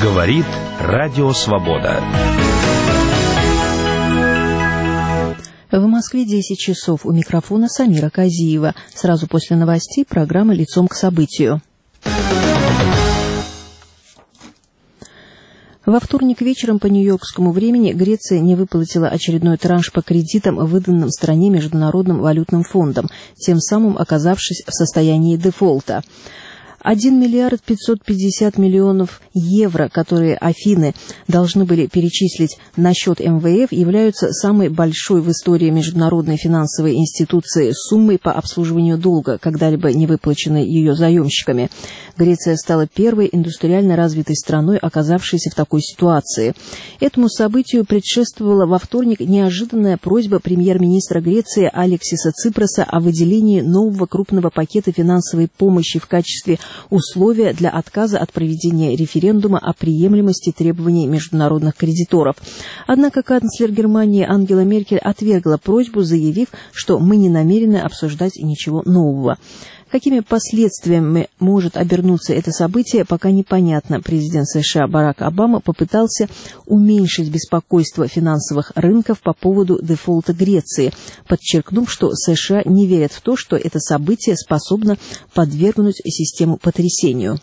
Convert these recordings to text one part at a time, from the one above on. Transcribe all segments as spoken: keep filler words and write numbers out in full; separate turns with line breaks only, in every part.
Говорит Радио Свобода.
В Москве десять часов. У микрофона Самира Казиева. Сразу после новостей программа «Лицом к событию». Во вторник вечером по нью-йоркскому времени Греция не выплатила очередной транш по кредитам, выданным стране Международным валютным фондом, тем самым оказавшись в состоянии дефолта. один миллиард пятьсот пятьдесят миллионов евро, которые Афины должны были перечислить на счет эм вэ эф, являются самой большой в истории международной финансовой институции суммой по обслуживанию долга, когда-либо не выплаченной ее заемщиками. Греция стала первой индустриально развитой страной, оказавшейся в такой ситуации. Этому событию предшествовала во вторник неожиданная просьба премьер-министра Греции Алексиса Ципроса о выделении нового крупного пакета финансовой помощи в качестве условия для отказа от проведения референдума о приемлемости требований международных кредиторов. Однако канцлер Германии Ангела Меркель отвергла просьбу, заявив, что мы не намерены обсуждать ничего нового. Какими последствиями может обернуться это событие, пока непонятно. Президент США Барак Обама попытался уменьшить беспокойство финансовых рынков по поводу дефолта Греции, подчеркнув, что США не верят в то, что это событие способно подвергнуть систему потрясению.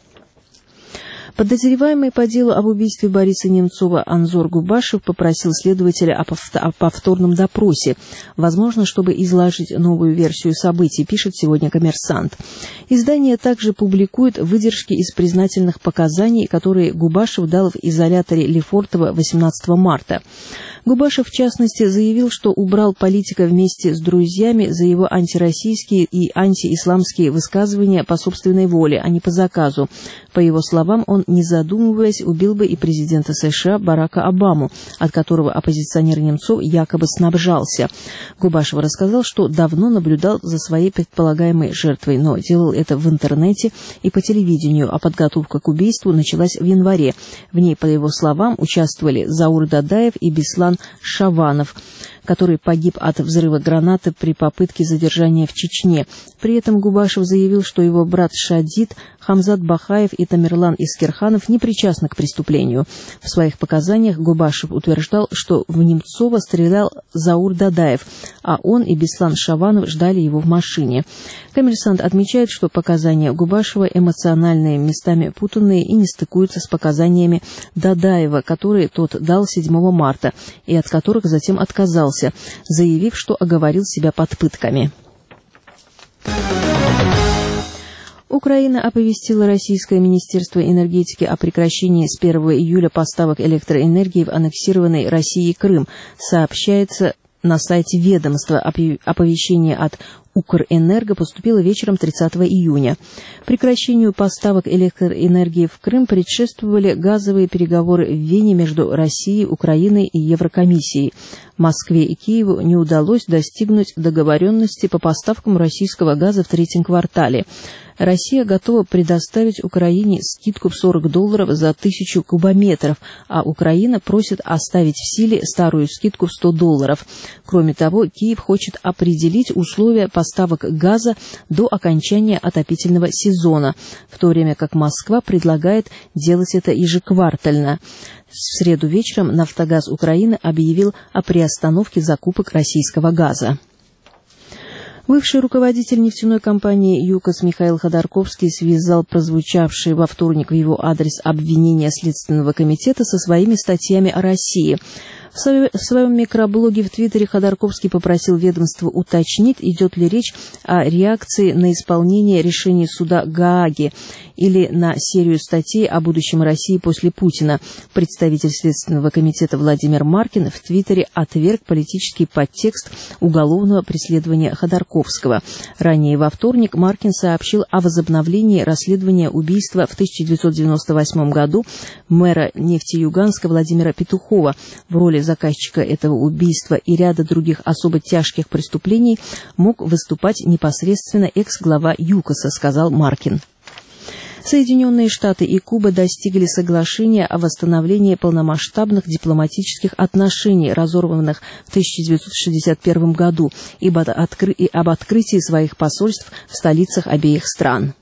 Подозреваемый по делу об убийстве Бориса Немцова Анзор Губашев попросил следователя о повторном допросе, возможно, чтобы изложить новую версию событий, пишет сегодня «Коммерсант». Издание также публикует выдержки из признательных показаний, которые Губашев дал в изоляторе Лефортово восемнадцатого марта. Губашев, в частности, заявил, что убрал политика вместе с друзьями за его антироссийские и антиисламские высказывания по собственной воле, а не по заказу. По его словам, он, не задумываясь, убил бы и президента США Барака Обаму, от которого оппозиционер Немцов якобы снабжался. Губашев рассказал, что давно наблюдал за своей предполагаемой жертвой, но делал это в интернете и по телевидению, а подготовка к убийству началась в январе. В ней, по его словам, участвовали Заур Дадаев и Беслан Шаванов, который погиб от взрыва гранаты при попытке задержания в Чечне. При этом Губашев заявил, что его брат Шадид, Хамзат Бахаев и Тамерлан Искерханов не причастны к преступлению. В своих показаниях Губашев утверждал, что в Немцова стрелял Заур Дадаев, а он и Беслан Шаванов ждали его в машине. «Коммерсант» отмечает, что показания Губашева эмоциональные, местами путанные и не стыкуются с показаниями Дадаева, которые тот дал седьмого марта и от которых затем отказался, заявив, что оговорил себя под пытками. Украина оповестила Российское Министерство энергетики о прекращении с первого июля поставок электроэнергии в аннексированный Россией Крым. Сообщается на сайте ведомства. Оповещение от Укрэнерго поступило вечером тридцатого июня. Прекращению поставок электроэнергии в Крым предшествовали газовые переговоры в Вене между Россией, Украиной и Еврокомиссией. Москве и Киеву не удалось достигнуть договоренности по поставкам российского газа в третьем квартале. Россия готова предоставить Украине скидку в сорок долларов за тысячу кубометров, а Украина просит оставить в силе старую скидку в сто долларов. Кроме того, Киев хочет определить условия поставок газа до окончания отопительного сезона, в то время как Москва предлагает делать это ежеквартально. В среду вечером «Нафтогаз Украины» объявил о приостановке закупок российского газа. Бывший руководитель нефтяной компании «ЮКОС» Михаил Ходорковский связал прозвучавшие во вторник в его адрес обвинения Следственного комитета со своими статьями о России. В своем микроблоге в Твиттере Ходорковский попросил ведомство уточнить, идет ли речь о реакции на исполнение решений суда Гааги или на серию статей о будущем России после Путина. Представитель Следственного комитета Владимир Маркин в Твиттере отверг политический подтекст уголовного преследования Ходорковского. Ранее во вторник Маркин сообщил о возобновлении расследования убийства в тысяча девятьсот девяносто восьмом году мэра Нефтеюганска Владимира Петухова. В роли заказчика этого убийства и ряда других особо тяжких преступлений мог выступать непосредственно экс-глава ЮКОСа, сказал Маркин. Соединенные Штаты и Куба достигли соглашения о восстановлении полномасштабных дипломатических отношений, разорванных в тысяча девятьсот шестьдесят первом году, и об открытии своих посольств в столицах обеих стран.